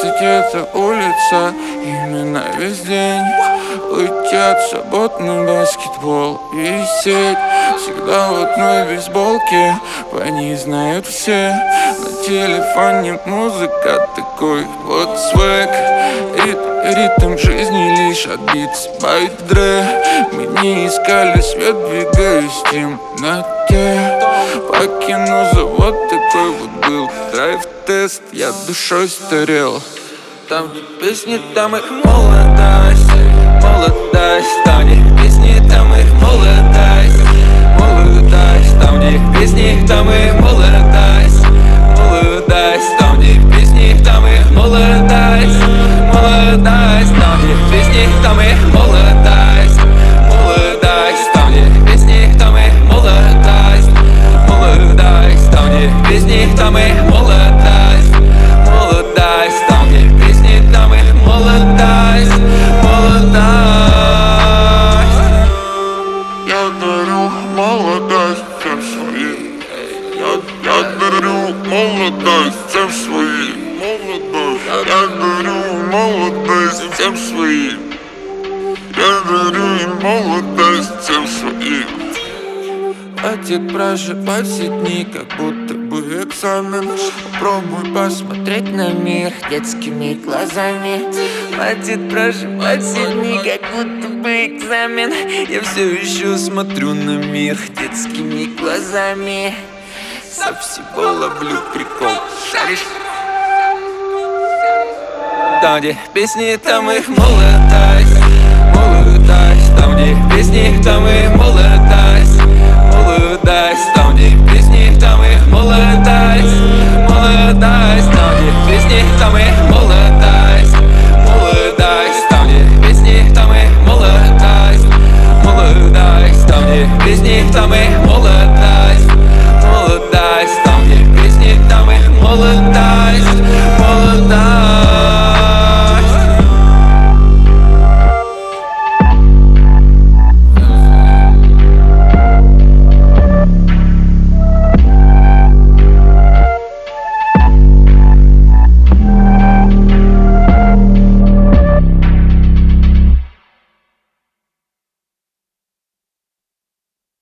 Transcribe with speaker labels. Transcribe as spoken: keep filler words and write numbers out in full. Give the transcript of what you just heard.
Speaker 1: Двадцать это улица, именно весь день. Летят свободный баскетбол и сеть. Всегда в одной бейсболке, по ней знают все. На телефоне музыка, такой вот свек. Рит, ритм жизни лишь от битс by Dre. Мы не искали свет, двигаясь в темноте. Покину завод, такой вот был драйв-тест. Я душой старел. Там песни, там их молодость. Молодость, там них песни, там их молодость. Молодость, там них песни, там их молодость. Молодость, там них песни, там их молодость. Молодость, там них песни, там их молодость. Молодость, там них песни, там их молодость. Молодость, там них песни, там их молодость. Молодость, там них песни, там их молодость.
Speaker 2: Я дарю молодость всем своим. Я, я дарю молодость всем своим. Молодость. Я дарю молодость всем своим. Я дарю им молодость всем своим.
Speaker 1: Хватит проживать все дни, как будто бы экзамен. Попробуй посмотреть на мир детскими глазами. Хватит проживать все дни, как будто бы экзамен. Я все еще смотрю на мир детскими глазами. Со всего ловлю прикол, шаришь? Там, где песни, там их молодость. Молодость, там, где песни, там их молодость. Молодость, там, где